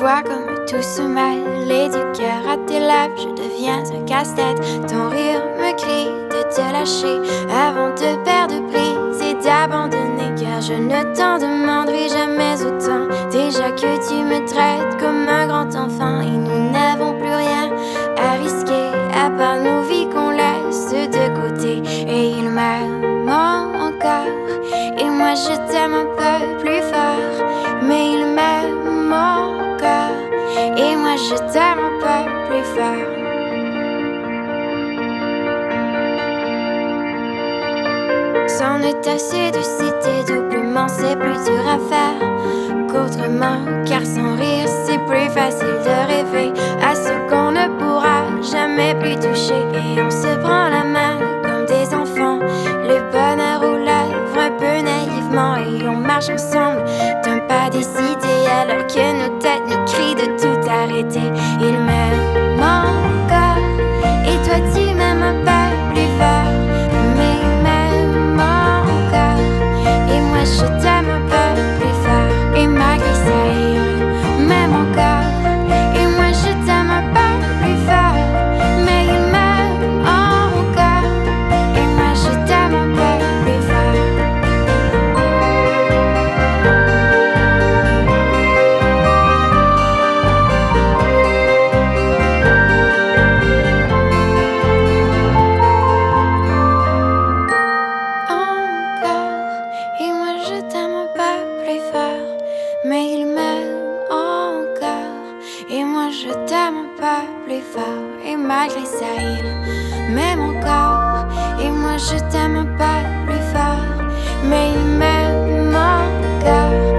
vois comme tout se mêle et du cœur à tes lèvres, je deviens un casse-tête. Ton rire me crie de te lâcher avant de perdre prise et d'abandonner, car je ne t'en demanderai jamais autant. Déjà que tu me traites comme un grand enfant et nous n'avons plus rien à risquer à part nos vies qu'on laisse de côté. Et il m'aime encore et moi je t'aime un peu plus fort, mais il m'aime encore et moi je t'aime un peu plus fort. C'en est assez de citer doublement, c'est plus dur à faire qu'autrement, car sans rire c'est plus facile de rêver à ce qu'on ne pourra jamais plus toucher. Et on se prend la main comme des enfants, le bonheur aux lèvres un peu naïvement, et on marche ensemble d'un pas décidé alors que nos têtes nous crient de tout arrêter. Il m'aime encore et toi tu m'aimes un peu plus fort, mais il m'aime encore et moi je t'aime un peu plus fort. Et malgré ça il m'aime encore et moi je t'aime un peu plus fort, mais il m'aime encore et moi je t'aime un peu plus fort. Et moi je t'aime un peu plus fort, mais il m'aime encore et moi je t'aime un peu plus fort. Et malgré ça il m'aime encore et moi je t'aime un peu plus fort, mais il m'aime encore.